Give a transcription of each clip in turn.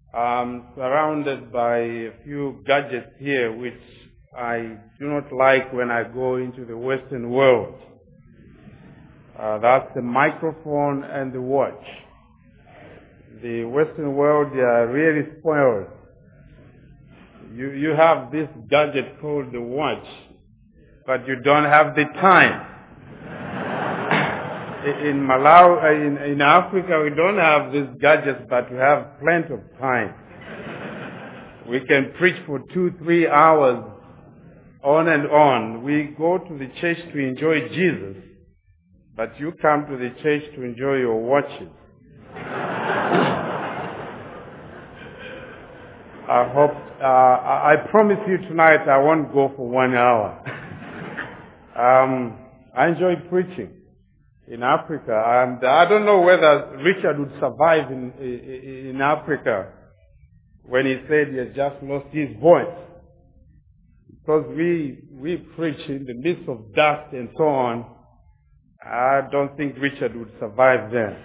I'm surrounded by a few gadgets here which I do not like when I go into the Western world. That's the microphone and the watch. The Western world, they are really spoiled. You have this gadget called the watch, but you don't have the time. In Malawi, in Africa, we don't have these gadgets, but we have plenty of time. We can preach for 2-3 hours on and on. We go to the church to enjoy Jesus, but you come to the church to enjoy your watches. I promise you tonight I won't go for 1 hour. I enjoy preaching in Africa, and I don't know whether Richard would survive in Africa when he said he had just lost his voice. Because we preach in the midst of dust and so on. I don't think Richard would survive then.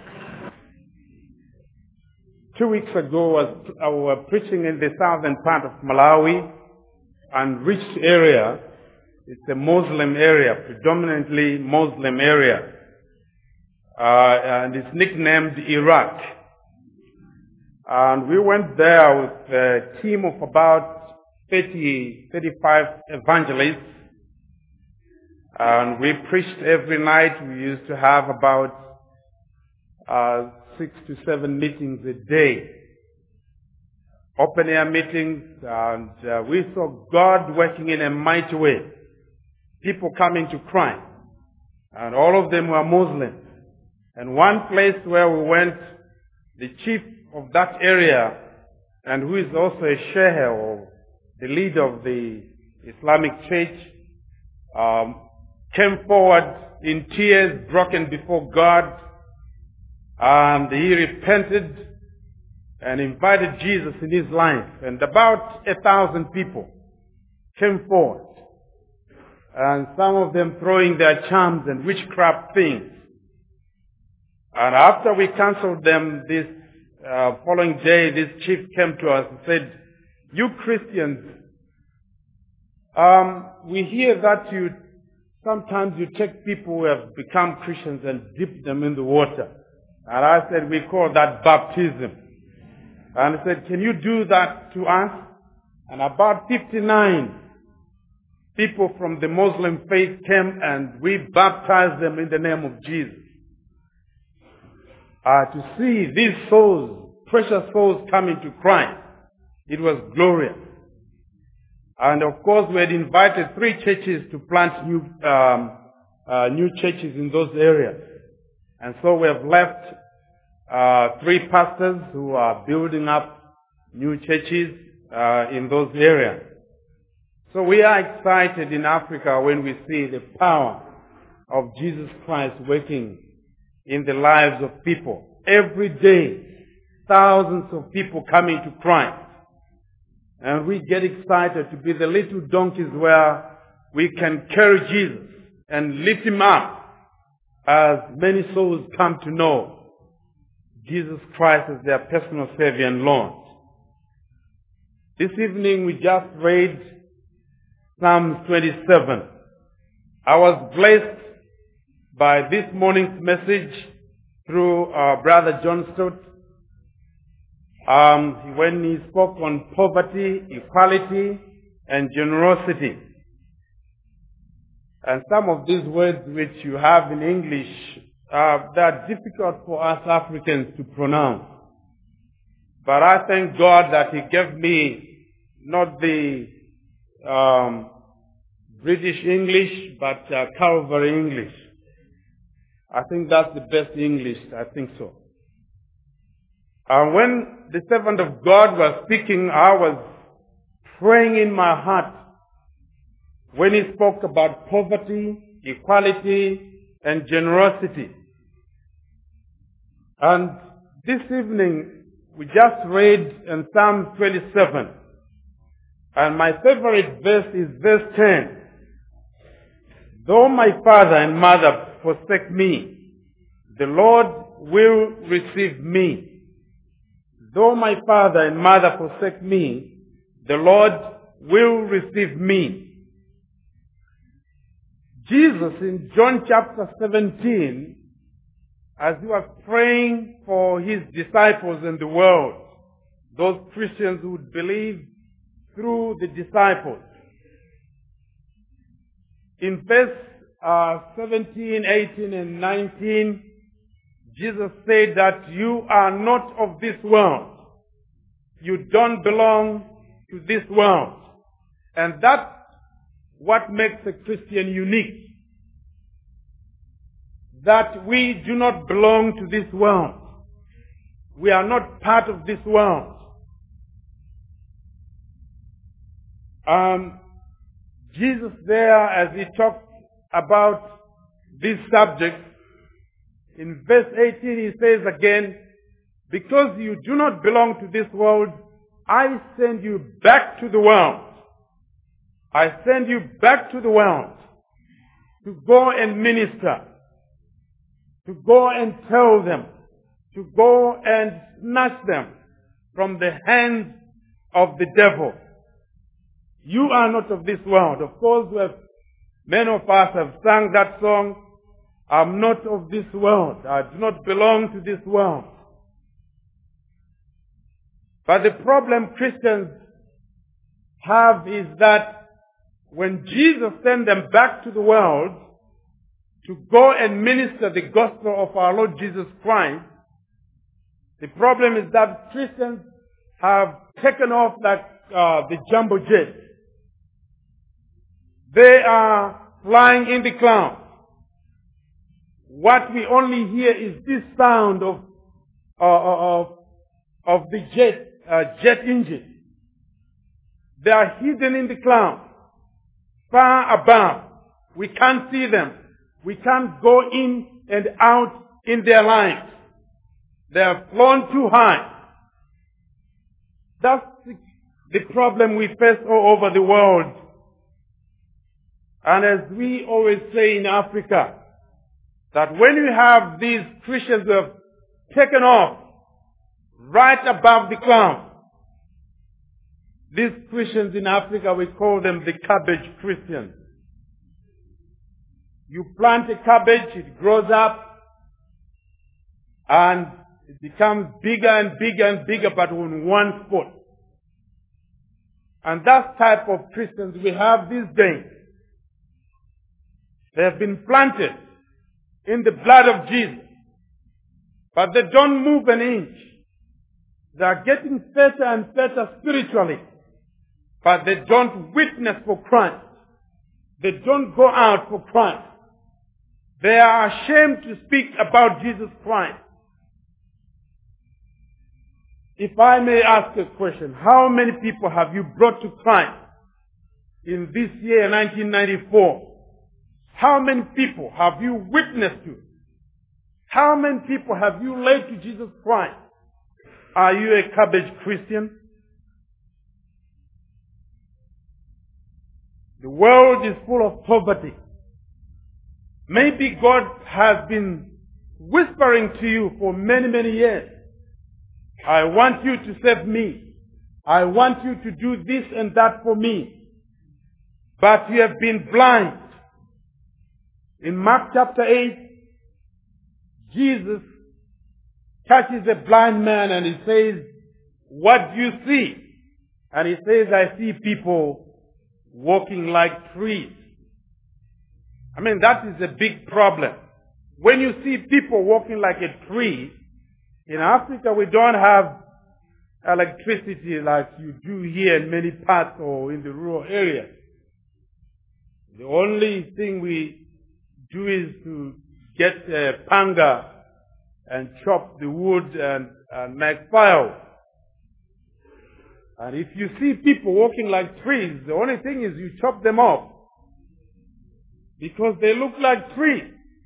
2 weeks ago, I was preaching in the southern part of Malawi, unreached area. It's a Muslim area, predominantly Muslim area. And it's nicknamed Iraq. And we went there with a team of about 35 evangelists. And we preached every night. We used to have about 6 to 7 meetings a day. Open air meetings. And we saw God working in a mighty way. People coming to Christ. And all of them were Muslims. And one place where we went, the chief of that area, and who is also a sheikh or the leader of the Islamic Church, came forward in tears, broken before God, and he repented and invited Jesus in his life. And about 1,000 people came forward, and some of them throwing their charms and witchcraft things. And after we cancelled them, this following day, this chief came to us and said, "You Christians, we hear that sometimes you take people who have become Christians and dip them in the water." And I said, "We call that baptism." And he said, "Can you do that to us?" And about 59 people from the Muslim faith came, and we baptized them in the name of Jesus. To see these souls, precious souls, coming to Christ, it was glorious. And of course, we had invited 3 churches to plant new churches in those areas. And so we have left 3 pastors who are building up new churches in those areas. So we are excited in Africa when we see the power of Jesus Christ working in the lives of people. Every day, thousands of people coming to Christ. And we get excited to be the little donkeys where we can carry Jesus and lift him up as many souls come to know Jesus Christ as their personal Savior and Lord. This evening we just read Psalms 27. I was blessed by this morning's message through Brother John Stott, when he spoke on poverty, equality, and generosity. And some of these words which you have in English, they are difficult for us Africans to pronounce. But I thank God that he gave me not the British English, but Calvary English. I think that's the best English. I think so. When the servant of God was speaking, I was praying in my heart when he spoke about poverty, equality, and generosity. And this evening, we just read in Psalm 27. And my favorite verse is verse 10. "Though my father and mother forsake me, the Lord will receive me. though my father and mother forsake me, the Lord will receive me. Jesus in John chapter 17, as he was praying for his disciples in the world, those Christians who would believe through the disciples, in verse 17, 18, and 19, Jesus said that you are not of this world. You don't belong to this world. And that's what makes a Christian unique. That we do not belong to this world. We are not part of this world. Jesus there, as he talks about this subject, in verse 18 he says again, because you do not belong to this world, I send you back to the world. I send you back to the world to go and minister, to go and tell them, to go and snatch them from the hands of the devil. You are not of this world. Of course, many of us have sung that song, I'm not of this world. I do not belong to this world. But the problem Christians have is that when Jesus sent them back to the world to go and minister the gospel of our Lord Jesus Christ, the problem is that Christians have taken off like the jumbo jet. They are flying in the clouds. What we only hear is this sound of the jet engine. They are hidden in the clouds, far above. We can't see them. We can't go in and out in their lives. They have flown too high. That's the problem we face all over the world. And as we always say in Africa, that when you have these Christians who have taken off right above the clouds, these Christians in Africa, we call them the cabbage Christians. You plant a cabbage, it grows up, and it becomes bigger and bigger and bigger, but on one spot. And that type of Christians we have these days. They have been planted in the blood of Jesus, but they don't move an inch. They are getting fatter and fatter spiritually, but they don't witness for Christ. They don't go out for Christ. They are ashamed to speak about Jesus Christ. If I may ask a question, how many people have you brought to Christ in this year, 1994? How many people have you witnessed to? How many people have you led to Jesus Christ? Are you a cabbage Christian? The world is full of poverty. Maybe God has been whispering to you for many, many years. I want you to save me. I want you to do this and that for me. But you have been blind. In Mark chapter 8, Jesus touches a blind man and he says, what do you see? And he says, I see people walking like trees. I mean, that is a big problem. When you see people walking like a tree, in Africa we don't have electricity like you do here in many parts or in the rural areas. The only thing we do is to get a panga and chop the wood and make fire. And if you see people walking like trees, the only thing is you chop them off. Because they look like trees.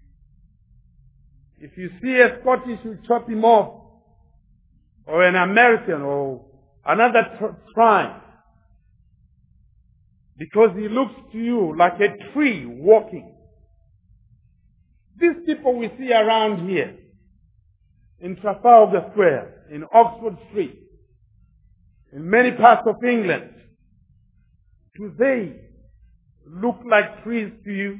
If you see a Scottish, you chop him off. Or an American or another tribe. Because he looks to you like a tree walking. These people we see around here, in Trafalgar Square, in Oxford Street, in many parts of England, do they look like trees to you?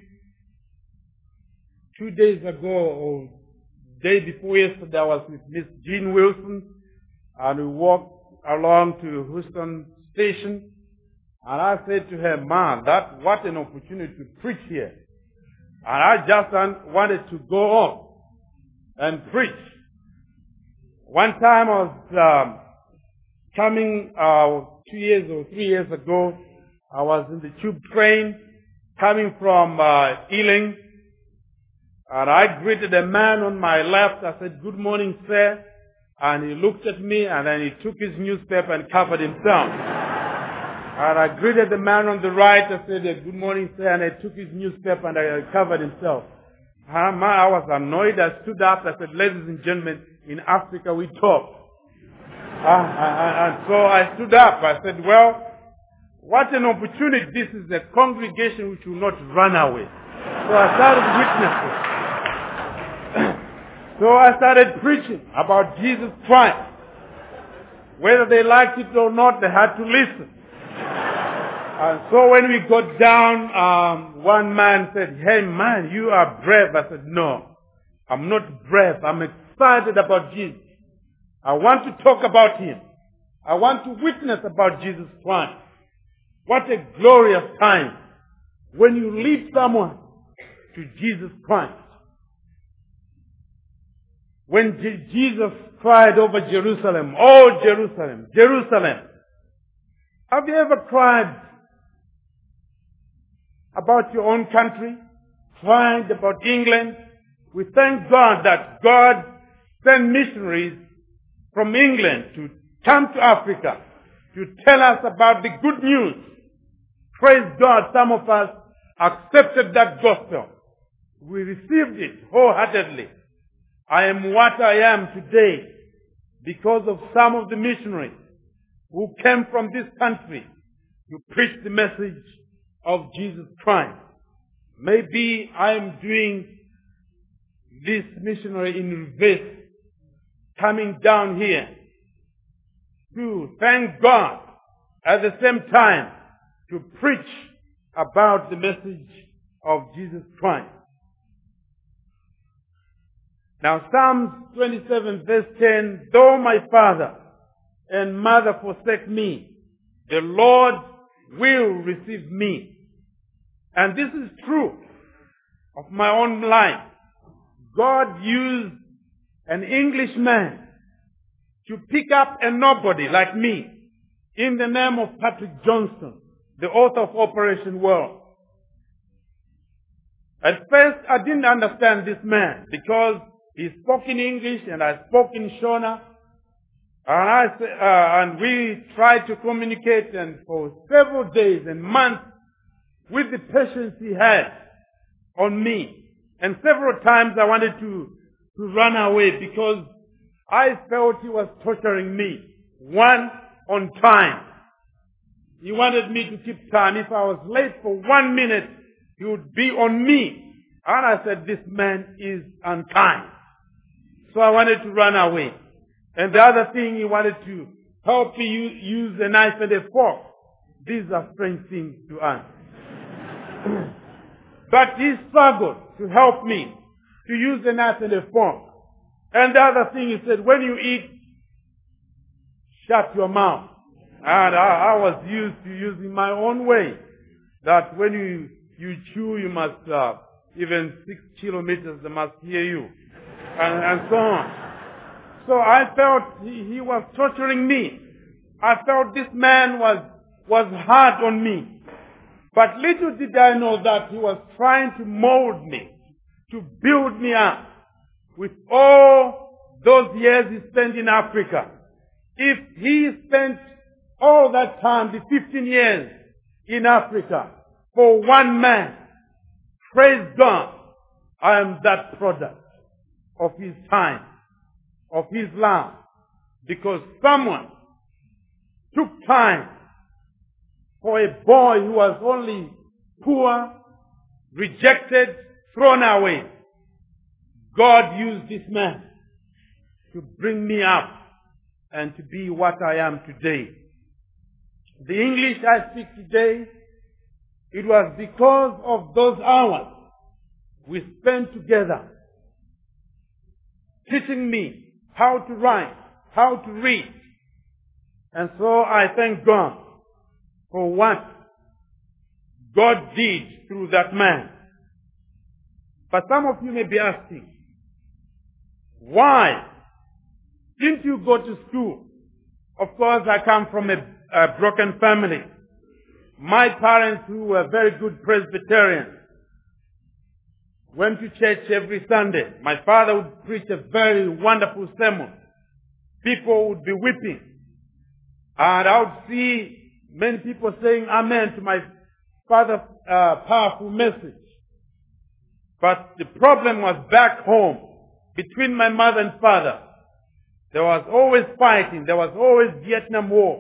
2 days ago, or day before yesterday, I was with Miss Jean Wilson, and we walked along to Houston Station, and I said to her, "Man, what an opportunity to preach here." And I just wanted to go on and preach. One time I was coming 2 years or 3 years ago, I was in the tube train coming from Ealing, and I greeted a man on my left. I said, "Good morning, sir." And he looked at me, and then he took his newspaper and covered himself. And I greeted the man on the right. I said, "Good morning, sir." And he took his newspaper and covered himself. I was annoyed. I stood up. I said, "Ladies and gentlemen, in Africa we talk." And so I stood up. I said, "Well, what an opportunity. This is a congregation which will not run away." So I started witnessing. So I started preaching about Jesus Christ. Whether they liked it or not, they had to listen. And so when we got down, one man said, "Hey man, you are brave." I said, "No, I'm not brave. I'm excited about Jesus. I want to talk about Him. I want to witness about Jesus Christ." What a glorious time when you lead someone to Jesus Christ. When Jesus cried over Jerusalem, "Oh Jerusalem, Jerusalem." Have you ever cried about your own country? Cried about England? We thank God that God sent missionaries from England to come to Africa to tell us about the good news. Praise God, some of us accepted that gospel. We received it wholeheartedly. I am what I am today because of some of the missionaries who came from this country to preach the message of Jesus Christ. Maybe I am doing this missionary in reverse, coming down here to thank God at the same time to preach about the message of Jesus Christ. Now Psalms 27 verse 10, "Though my father and mother forsake me, the Lord will receive me." And this is true of my own life. God used an Englishman to pick up a nobody like me in the name of Patrick Johnson, the author of Operation World. At first, I didn't understand this man because he spoke in English and I spoke in Shona. And we tried to communicate, and for several days and months, with the patience he had on me. And several times I wanted to run away because I felt he was torturing me. One, on time. He wanted me to keep time. If I was late for 1 minute, he would be on me. And I said, "This man is unkind." So I wanted to run away. And the other thing, he wanted to help me use a knife and a fork. These are strange things to us. But he struggled to help me to use a knife and a fork. And the other thing, he said, "When you eat, shut your mouth." And I was used to using my own way. That when you chew, you must, even 6 kilometers, they must hear you. And so on. So I felt he was torturing me. I felt this man was hard on me. But little did I know that he was trying to mold me, to build me up with all those years he spent in Africa. If he spent all that time, the 15 years in Africa, for one man, praise God, I am that product of his time, of his love, because someone took time for a boy who was only poor, rejected, thrown away. God used this man to bring me up and to be what I am today. The English I speak today, it was because of those hours we spent together, teaching me how to write, how to read. And so I thank God for what God did through that man. But some of you may be asking, why didn't you go to school? Of course, I come from a broken family. My parents, who were very good Presbyterians, went to church every Sunday. My father would preach a very wonderful sermon. People would be weeping. And I would see many people saying amen to my father's powerful message. But the problem was back home between my mother and father. There was always fighting. There was always Vietnam War.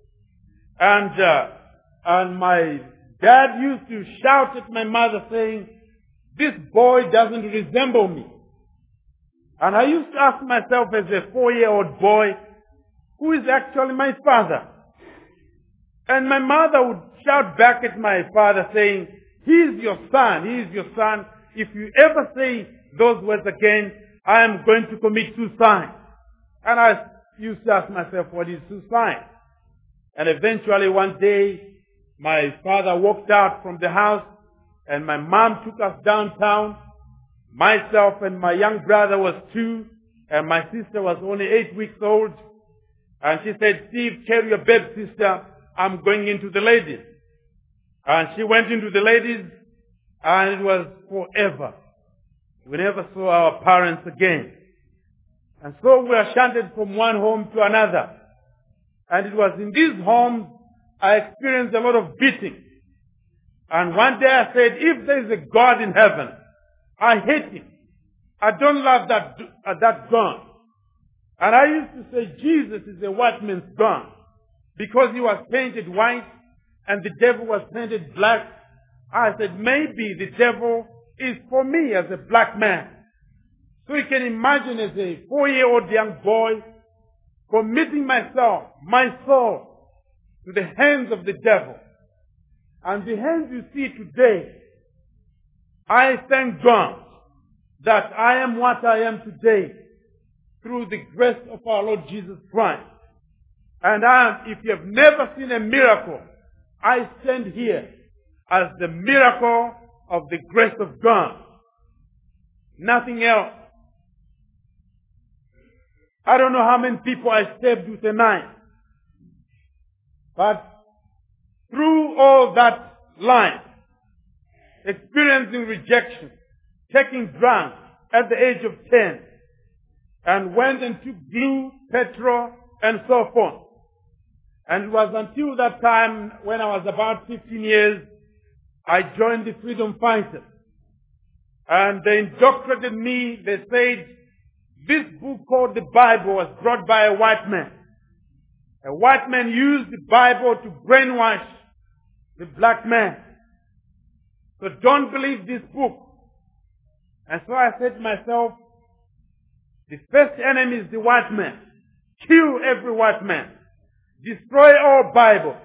And my dad used to shout at my mother saying, "This boy doesn't resemble me." And I used to ask myself as a 4-year-old boy, who is actually my father? And my mother would shout back at my father saying, "He is your son, he is your son. If you ever say those words again, I am going to commit suicide." And I used to ask myself, what is suicide? And eventually one day, my father walked out from the house and my mom took us downtown. Myself and my young brother was 2 and my sister was only 8 weeks old. And she said, "Steve, carry your baby sister. I'm going into the ladies." And she went into the ladies and it was forever. We never saw our parents again. And so we were shunted from one home to another. And it was in these homes I experienced a lot of beating. And one day I said, if there is a God in heaven, I hate him. I don't love that God. And I used to say Jesus is a white man's God because he was painted white and the devil was painted black. I said, maybe the devil is for me as a black man. So you can imagine as a 4-year-old young boy committing myself, my soul, to the hands of the devil. And the hands you see today, I thank God that I am what I am today through the grace of our Lord Jesus Christ. And if you have never seen a miracle, I stand here as the miracle of the grace of God. Nothing else. I don't know how many people I stabbed with a knife. But through all that life, experiencing rejection, taking drugs at the age of 10, and went and took glue, petrol, and so forth. And it was until that time, when I was about 15 years, I joined the Freedom Fighters. And they indoctrinated me. They said, this book called the Bible was brought by a white man. A white man used the Bible to brainwash the black man. So don't believe this book. And so I said to myself, the first enemy is the white man. Kill every white man. Destroy all Bible.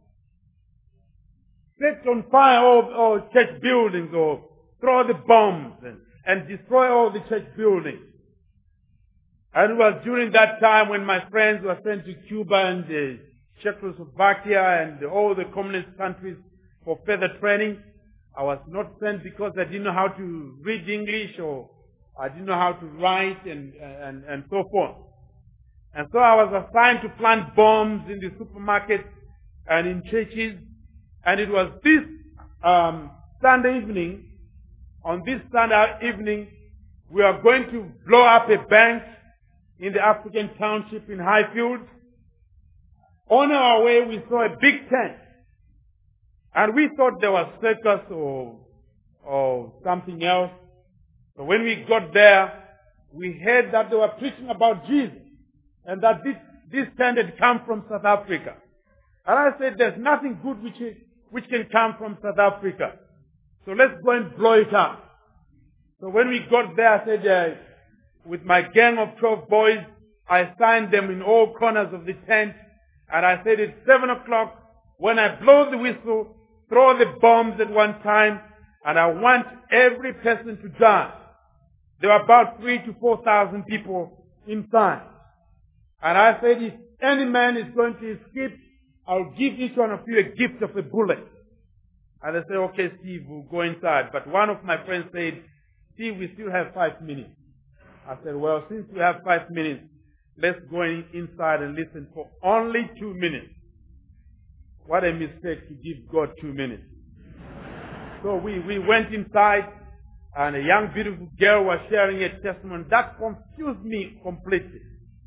Set on fire all church buildings or throw the bombs and destroy all the church buildings. And it was during that time when my friends were sent to Cuba and Czechoslovakia and all the communist countries for further training. I was not sent because I didn't know how to read English or I didn't know how to write and so forth. And so I was assigned to plant bombs in the supermarket and in churches. And it was this Sunday evening, on this Sunday evening, we are going to blow up a bank in the African township in Highfield. On our way, we saw a big tent. And we thought there was circus or something else. So when we got there, we heard that they were preaching about Jesus and that this tent had come from South Africa. And I said, there's nothing good which can come from South Africa. So let's go and blow it up. So when we got there, I said, with my gang of 12 boys, I signed them in all corners of the tent. And I said, it's 7 o'clock. When I blow the whistle, throw the bombs at one time. And I want every person to die. There were about 3,000 to 4,000 people inside. And I said, if any man is going to escape, I'll give each one of you a gift of a bullet. And I said, okay, Steve, we'll go inside. But one of my friends said, Steve, we still have 5 minutes. I said, well, since we have 5 minutes, let's go inside and listen for only 2 minutes. What a mistake to give God 2 minutes. So we went inside, and a young beautiful girl was sharing a testimony. That confused me completely.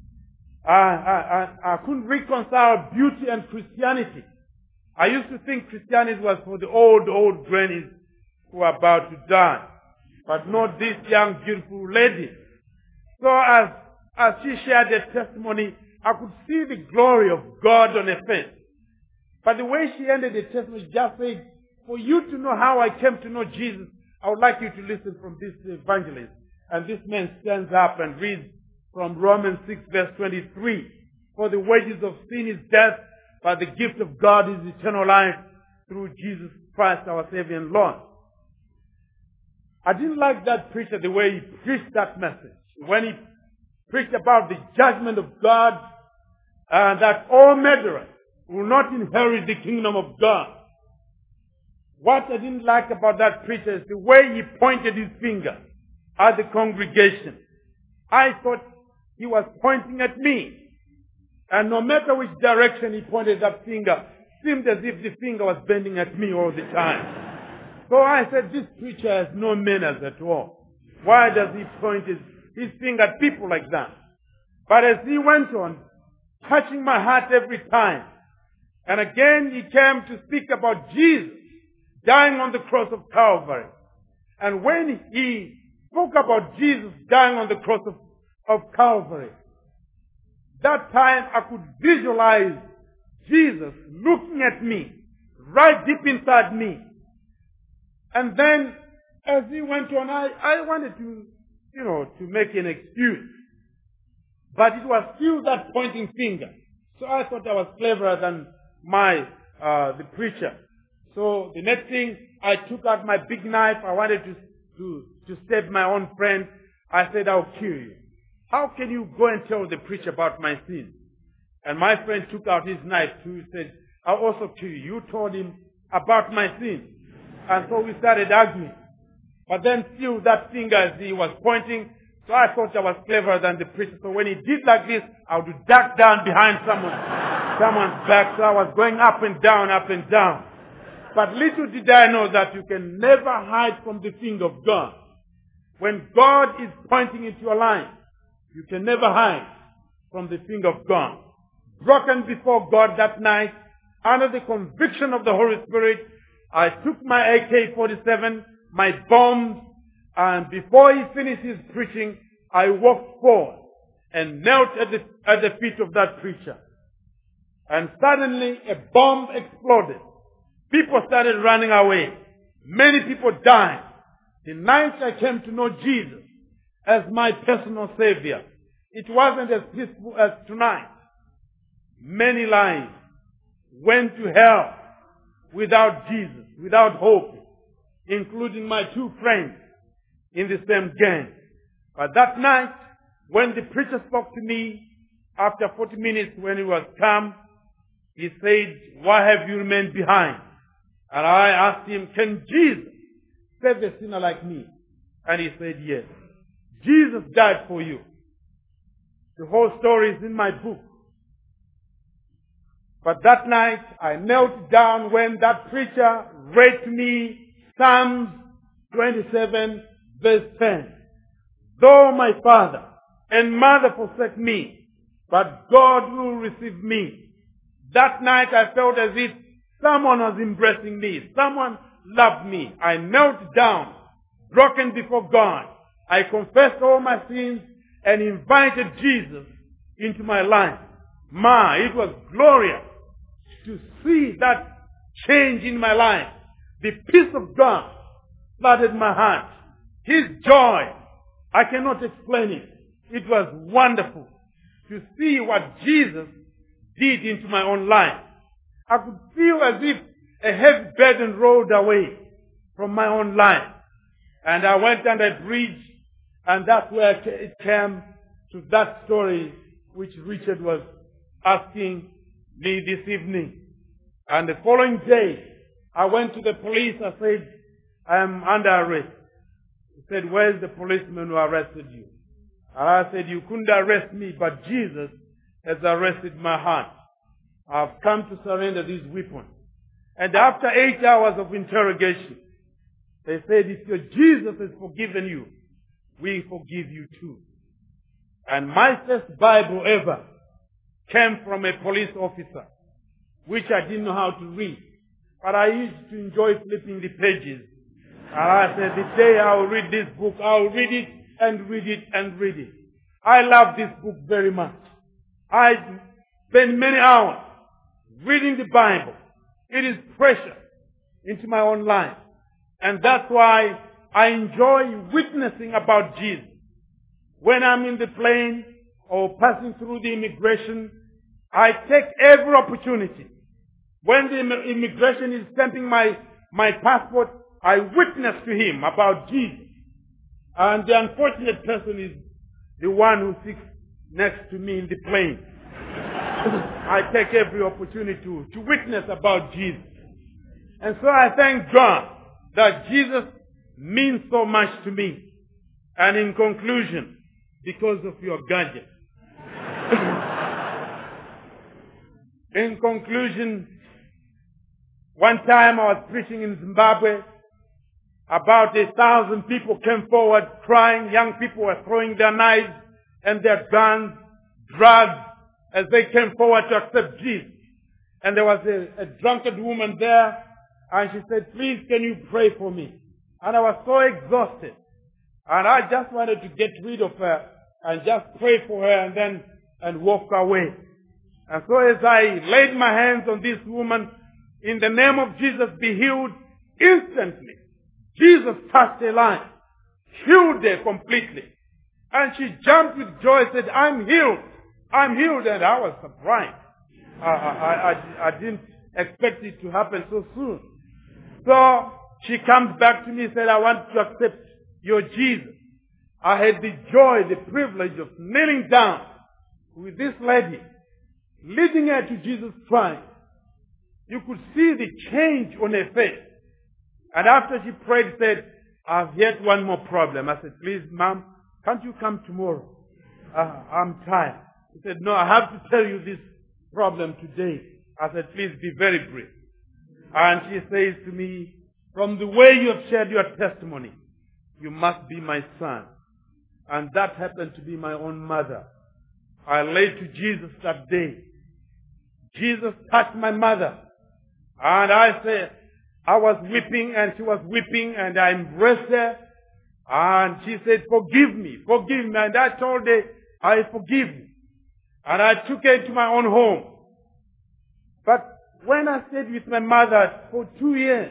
I couldn't reconcile beauty and Christianity. I used to think Christianity was for the old grannies who are about to die. But not this young beautiful lady. So as she shared her testimony, I could see the glory of God on her face. But the way she ended the testimony, just said, for you to know how I came to know Jesus, I would like you to listen from this evangelist. And this man stands up and reads from Romans 6 verse 23. For the wages of sin is death, but the gift of God is eternal life through Jesus Christ our Savior and Lord. I didn't like that preacher the way he preached that message. When he preached about the judgment of God and that all murderers will not inherit the kingdom of God. What I didn't like about that preacher is the way he pointed his finger at the congregation. I thought he was pointing at me. And no matter which direction he pointed that finger, it seemed as if the finger was bending at me all the time. So I said, this preacher has no manners at all. Why does he point his finger at people like that? But as he went on, touching my heart every time, and again he came to speak about Jesus dying on the cross of Calvary. And when he spoke about Jesus dying on the cross of Calvary, that time I could visualize Jesus looking at me, right deep inside me. And then, as he went on, I wanted to make an excuse. But it was still that pointing finger. So I thought I was cleverer than the preacher. So the next thing, I took out my big knife. I wanted to stab my own friend. I said, I'll kill you. How can you go and tell the preacher about my sin? And my friend took out his knife too. He said, I'll also kill you. You told him about my sin. And so we started arguing. But then still that finger as he was pointing, so I thought I was cleverer than the preacher. So when he did like this, I would duck down behind someone's back. So I was going up and down, up and down. But little did I know that you can never hide from the finger of God. When God is pointing into your life, you can never hide from the finger of God. Broken before God that night, under the conviction of the Holy Spirit, I took my AK-47, my bombs, and before he finished his preaching, I walked forward and knelt at the feet of that preacher. And suddenly a bomb exploded. People started running away. Many people died. The night I came to know Jesus as my personal Savior, it wasn't as peaceful as tonight. Many lives went to hell without Jesus, without hope, including my 2 friends in the same gang. But that night, when the preacher spoke to me, after 40 minutes when he was calm, he said, why have you remained behind? And I asked him, can Jesus save a sinner like me? And he said, yes. Jesus died for you. The whole story is in my book. But that night, I knelt down when that preacher read to me Psalms 27 verse 10. Though my father and mother forsake me, but God will receive me. That night I felt as if someone was embracing me. Someone loved me. I knelt down, broken before God. I confessed all my sins and invited Jesus into my life. It was glorious to see that change in my life. The peace of God flooded my heart. His joy, I cannot explain it. It was wonderful. to see what Jesus did into my own life. I could feel as if a heavy burden rolled away from my own life. And I went under a bridge, and that's where it came to that story which Richard was asking me this evening. And the following day, I went to the police. I said, I am under arrest. He said, where's the policeman who arrested you? And I said, you couldn't arrest me, but Jesus has arrested my heart. I've come to surrender these weapons. And after 8 hours of interrogation, they said, if your Jesus has forgiven you, we forgive you too. And my first Bible ever came from a police officer, which I didn't know how to read. But I used to enjoy flipping the pages. And I said, the day I will read this book, I will read it and read it and read it. I love this book very much. I spend many hours reading the Bible. It is precious into my own life. And that's why I enjoy witnessing about Jesus. When I'm in the plane or passing through the immigration, I take every opportunity. When the immigration is stamping my passport, I witness to him about Jesus. And the unfortunate person is the one who sits next to me in the plane. I take every opportunity to witness about Jesus. And so I thank God that Jesus means so much to me. And in conclusion, because of your gadget. In conclusion, one time I was preaching in Zimbabwe. About 1,000 people came forward crying. Young people were throwing their knives and their guns, drugs, as they came forward to accept Jesus. And there was a drunkard woman there, and she said, please, can you pray for me? And I was so exhausted. And I just wanted to get rid of her and just pray for her and walk away. And so as I laid my hands on this woman, in the name of Jesus, be healed, instantly Jesus touched her life, healed her completely. And she jumped with joy, said, I'm healed. I'm healed. And I was surprised. I didn't expect it to happen so soon. So she comes back to me and said, I want to accept your Jesus. I had the joy, the privilege of kneeling down with this lady, leading her to Jesus Christ. You could see the change on her face. And after she prayed, said, I've yet one more problem. I said, please, ma'am, can't you come tomorrow? I'm tired. He said, no, I have to tell you this problem today. I said, please be very brief. And she says to me, from the way you have shared your testimony, you must be my son. And that happened to be my own mother. I laid to Jesus that day. Jesus touched my mother. And I said, I was weeping and she was weeping and I embraced her. And she said, forgive me, forgive me. And I told her, I forgive you. And I took her to my own home. But when I stayed with my mother for 2 years,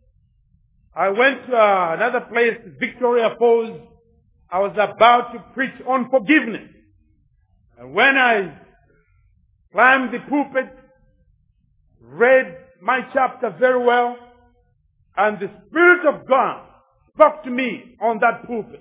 I went to another place, Victoria Falls. I was about to preach on forgiveness. And when I climbed the pulpit, read my chapter very well, and the Spirit of God spoke to me on that pulpit.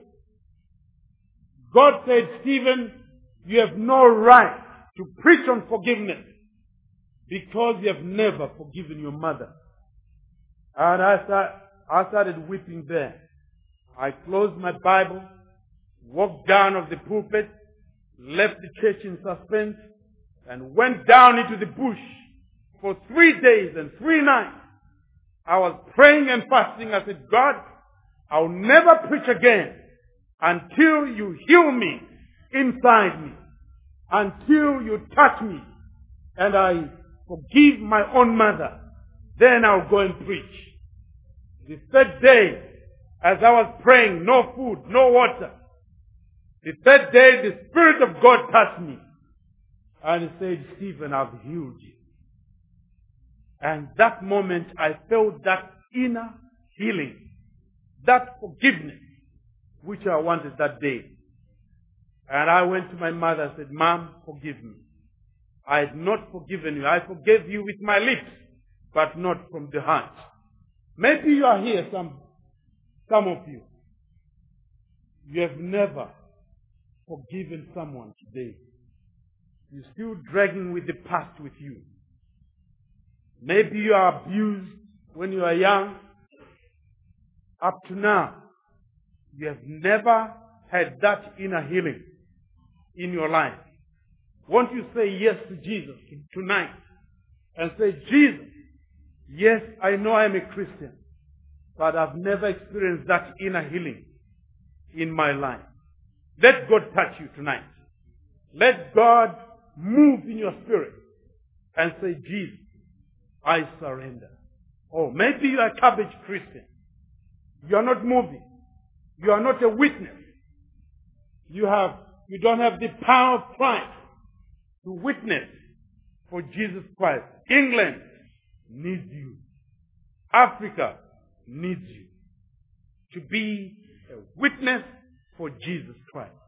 God said, Stephen, you have no right to preach on forgiveness because you have never forgiven your mother. And I started weeping there. I closed my Bible, walked down of the pulpit, left the church in suspense, and went down into the bush for 3 days and 3 nights. I was praying and fasting. I said, God, I'll never preach again until you heal me inside me, until you touch me, and I forgive my own mother. Then I'll go and preach. The third day, as I was praying, no food, no water. The third day, the Spirit of God touched me. And he said, Stephen, I've healed you. And that moment, I felt that inner healing, that forgiveness, which I wanted that day. And I went to my mother and said, Mom, forgive me. I had not forgiven you. I forgave you with my lips, but not from the heart. Maybe you are here, some of you. You have never forgiven someone today. You're still dragging with the past with you. Maybe you are abused when you are young. Up to now, you have never had that inner healing in your life. Won't you say yes to Jesus tonight and say, Jesus, yes, I know I'm a Christian, but I've never experienced that inner healing in my life. Let God touch you tonight. Let God move in your spirit and say, Jesus, I surrender. Oh, maybe you are a cabbage Christian. You are not moving. You are not a witness. You don't have the power of Christ to witness for Jesus Christ. England needs you. Africa needs you to be a witness for Jesus Christ.